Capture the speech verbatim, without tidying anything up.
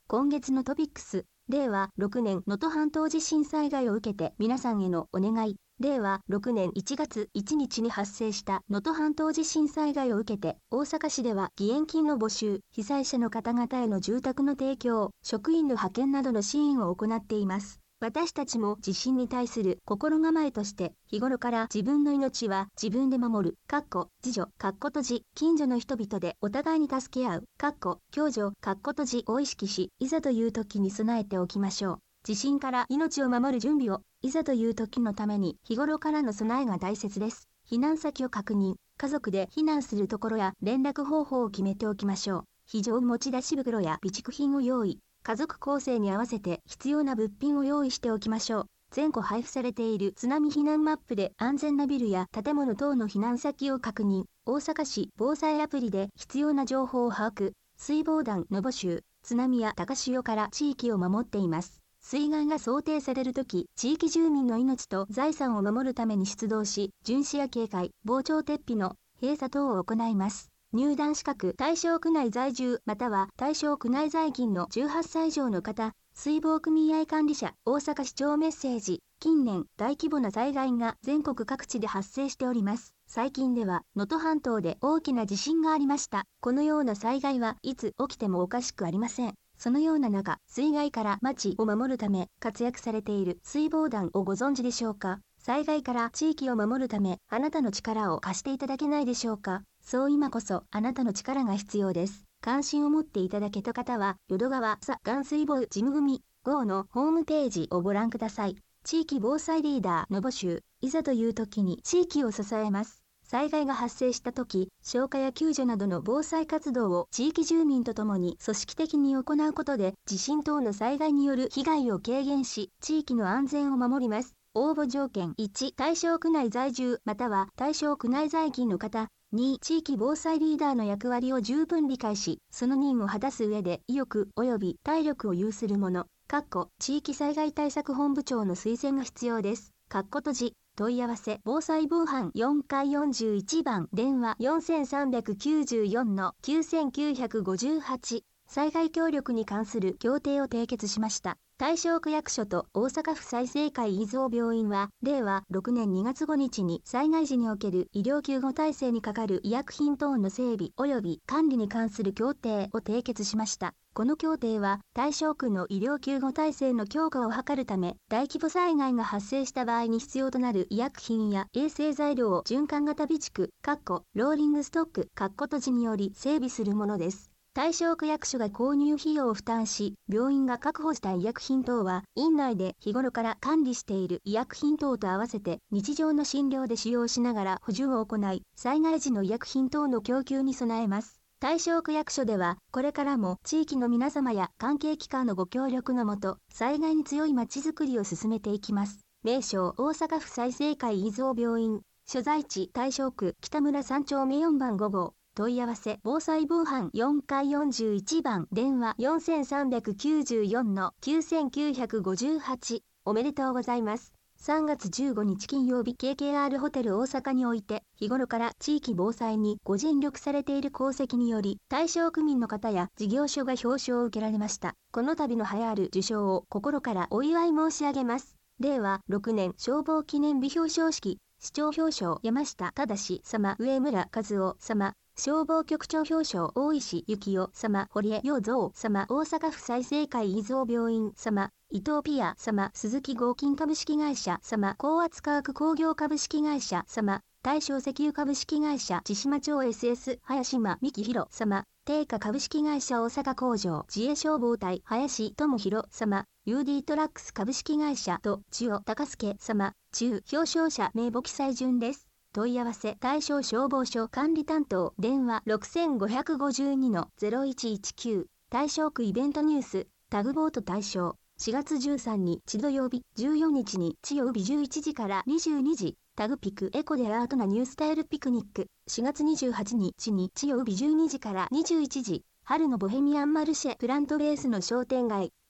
今月のトピックス、れいわろくねん能登半島地震災害を受けて皆さんへのお願い。れいわろくねんいちがついちにちに発生した能登半島地震災害を受けて、大阪市では義援金の募集、被災者の方々への住宅の提供、職員の派遣などの支援を行っています。私たちも地震に対する心構えとして、日頃から自分の命は自分で守る、かっこ、自助、かっこ閉じ、近所の人々でお互いに助け合う、かっこ、共助、かっこ閉じを意識し、いざという時に備えておきましょう。地震から命を守る準備を、いざという時のために日頃からの備えが大切です。避難先を確認、家族で避難するところや連絡方法を決めておきましょう。非常持ち出し袋や備蓄品を用意。家族構成に合わせて必要な物品を用意しておきましょう。全戸配布されている津波避難マップで安全なビルや建物等の避難先を確認。大阪市防災アプリで必要な情報を把握。水防団の募集。津波や高潮から地域を守っています。水害が想定されるとき、地域住民の命と財産を守るために出動し、巡視や警戒、防潮鉄皮の閉鎖等を行います。入団資格対象区内在住または対象区内在勤のじゅうはっさい以上の方、水防組合管理者、大阪市長メッセージ。近年、大規模な災害が全国各地で発生しております。最近では、能登半島で大きな地震がありました。このような災害はいつ起きてもおかしくありません。そのような中、水害から町を守るため活躍されている水防団をご存知でしょうか？災害から地域を守るため、あなたの力を貸していただけないでしょうか？そう今こそ、あなたの力が必要です。関心を持っていただけた方は、淀川佐岸水防事務組 ゴー のホームページをご覧ください。地域防災リーダーの募集、いざという時に地域を支えます。災害が発生した時、消火や救助などの防災活動を地域住民とともに組織的に行うことで、地震等の災害による被害を軽減し、地域の安全を守ります。応募条件いち、対象区内在住または対象区内在勤の方。に、地域防災リーダーの役割を十分理解し、その任務を果たす上で意欲及び体力を有する者、かっこ地域災害対策本部長の推薦が必要です。かっこ閉じ、問い合わせ、防災防犯よんかいよんじゅういちばん、電話よんさんきゅうよんのきゅうきゅうごはち、災害協力に関する協定を締結しました。対象区役所と大阪府済生会伊蔵病院は、れいわろくねんにがつごにちに災害時における医療救護体制に係る医薬品等の整備及び管理に関する協定を締結しました。この協定は、対象区の医療救護体制の強化を図るため、大規模災害が発生した場合に必要となる医薬品や衛生材料を循環型備蓄、かっこローリングストック、かっこ閉じにより整備するものです。対象区役所が購入費用を負担し、病院が確保した医薬品等は、院内で日頃から管理している医薬品等と合わせて、日常の診療で使用しながら補充を行い、災害時の医薬品等の供給に備えます。対象区役所では、これからも地域の皆様や関係機関のご協力のもと、災害に強いまちづくりを進めていきます。名称、大阪府済生会伊蔵病院、所在地、対象区、北村さんちょうめよんばんごごう。問い合わせ、防災防犯よんかいよんじゅういちばん、電話よんさんきゅうよんのきゅうきゅうごはち、おめでとうございます。さんがつじゅうごにち金曜日 ケーケーアール ホテル大阪において、日頃から地域防災にご尽力されている功績により、対象区民の方や事業所が表彰を受けられました。この度の栄えある受賞を心からお祝い申し上げます。れいわろくねん消防記念日表彰式、市長表彰山下忠様、上村和夫様、消防局長表彰大石幸雄様、堀江洋蔵様、大阪府済生会伊蔵病院様、伊藤ピア様、鈴木合金株式会社様、高圧化学工業株式会社様、大正石油株式会社千島町 エスエス 早島幹弘様、定価株式会社大阪工場自衛消防隊林智弘様、ユーディー トラックス株式会社と千代高助様、中表彰者名簿記載順です。問い合わせ、対象消防署管理担当、電話ろくごごにのゼロいちいちきゅう、対象区イベントニュース、タグボート対象、しがつじゅうさんにち土曜日、じゅうよっかにち曜日じゅういちじからにじゅうにじ、タグピクエコでアートなニュースタイルピクニック、しがつにじゅうはちにち日曜日じゅうにじからにじゅういちじ、春のボヘミアンマルシェプラントベースの商店街、